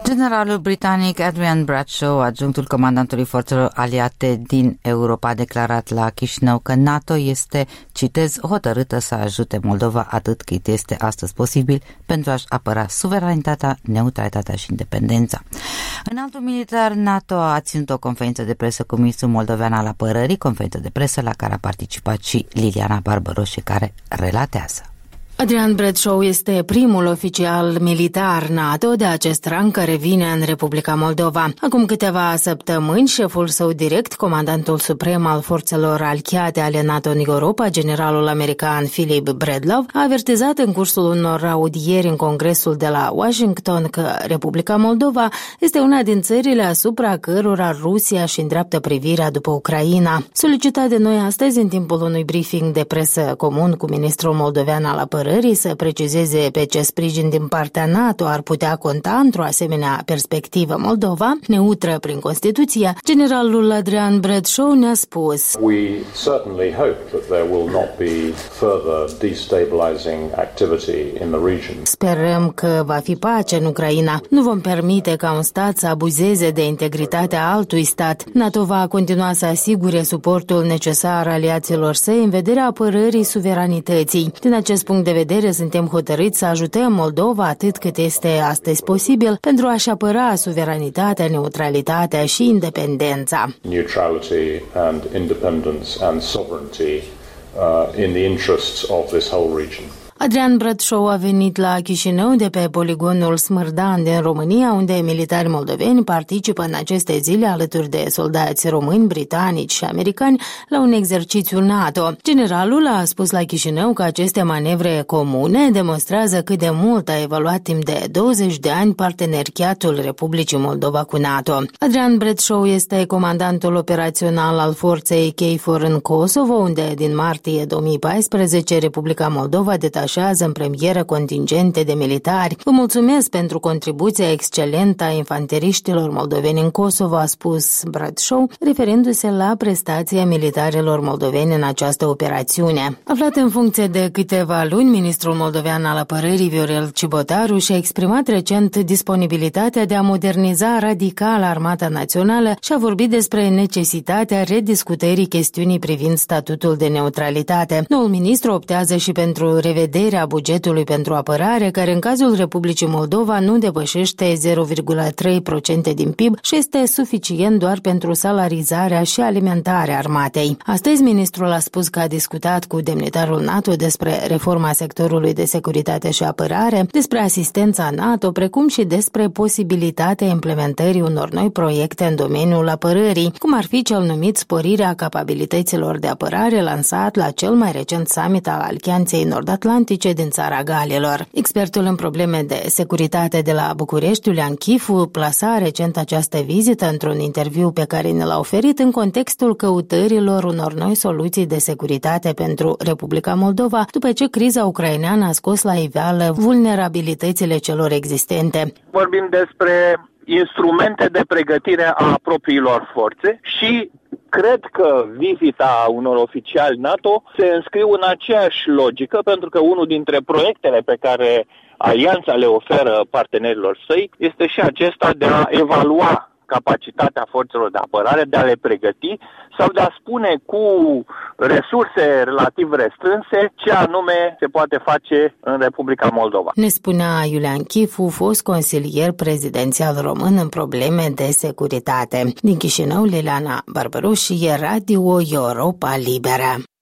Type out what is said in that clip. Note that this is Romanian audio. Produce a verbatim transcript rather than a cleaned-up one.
Generalul britanic Adrian Bradshaw, adjunctul comandantului forțelor aliate din Europa, a declarat la Chișinău că NATO este, citez, hotărâtă să ajute Moldova atât cât este astăzi posibil pentru a-și apăra suveranitatea, neutralitatea și independența. Înaltul militar NATO a ținut o conferință de presă cu ministrul moldovean al apărării, conferință de presă la care a participat și Liliana Barbaroș, care relatează. Adrian Bradshaw este primul oficial militar NATO de acest rang care vine în Republica Moldova. Acum câteva săptămâni, șeful său direct, comandantul suprem al forțelor aliate ale NATO în Europa, generalul american Philip Bredlov, a avertizat în cursul unor audieri în Congresul de la Washington că Republica Moldova este una din țările asupra cărora Rusia își îndreaptă privirea după Ucraina. Solicitat de noi astăzi, în timpul unui briefing de presă comun cu ministrul moldovean al apărării, să precizeze pe ce sprijin din partea NATO ar putea conta într-o asemenea perspectivă Moldova, neutră prin Constituție, generalul Adrian Bradshaw ne-a spus: We certainly hope that there will not be further destabilizing activity in the region. Sperăm că va fi pace în Ucraina. Nu vom permite ca un stat să abuzeze de integritatea altui stat. NATO va continua să asigure suportul necesar aliaților săi în vederea apărării suveranității. Din acest punct de vedere, suntem hotărâți să ajutăm Moldova atât cât este astăzi posibil pentru a-și apăra suveranitatea, neutralitatea și independența. Neutrality and independence and sovereignty uh, in the interests of this whole region. Adrian Bradshaw a venit la Chișinău de pe poligonul Smârdan din România, unde militari moldoveni participă în aceste zile alături de soldați români, britanici și americani la un exercițiu NATO. Generalul a spus la Chișinău că aceste manevre comune demonstrează cât de mult a evoluat timp de douăzeci de ani parteneriatul Republicii Moldova cu NATO. Adrian Bradshaw este comandantul operațional al forței KFOR în Kosovo, unde din martie două mii paisprezece Republica Moldova detașează în premieră contingente de militari. Vă mulțumesc pentru contribuția excelentă a infanteriștilor moldoveni în Kosovo, a spus Bradshaw, referindu-se la prestația militarilor moldoveni în această operațiune. Aflat în funcție de câteva luni, ministrul moldovean al apărării Viorel Cibotaru și-a exprimat recent disponibilitatea de a moderniza radical Armata Națională și a vorbit despre necesitatea rediscutării chestiunii privind statutul de neutralitate. Noul ministru optează și pentru revederea bugetului pentru apărare, care în cazul Republicii Moldova nu depășește zero virgulă trei la sută din P I B și este suficient doar pentru salarizarea și alimentarea armatei. Astăzi, ministrul a spus că a discutat cu demnitarul NATO despre reforma sectorului de securitate și apărare, despre asistența NATO, precum și despre posibilitatea implementării unor noi proiecte în domeniul apărării, cum ar fi cel numit sporirea capabilităților de apărare lansat la cel mai recent summit al Alianței Nord-Atlantice din țara Galilor. Expertul în probleme de securitate de la București, Iulian Chifu, plasa recent această vizită într-un interviu pe care ne l-a oferit în contextul căutărilor unor noi soluții de securitate pentru Republica Moldova, după ce criza ucraineană a scos la iveală vulnerabilitățile celor existente. Vorbim despre instrumente de pregătire a propriilor forțe și cred că vizita unor oficiali NATO se înscriu în aceeași logică, pentru că unul dintre proiectele pe care alianța le oferă partenerilor săi este și acesta de a evalua capacitatea forțelor de apărare, de a le pregăti sau de a spune cu resurse relativ restrânse ce anume se poate face în Republica Moldova. Ne spunea Iulian Chifu, fost consilier prezidențial român în probleme de securitate. Din Chișinău, Liliana Barbaroș, Radio Europa Liberă.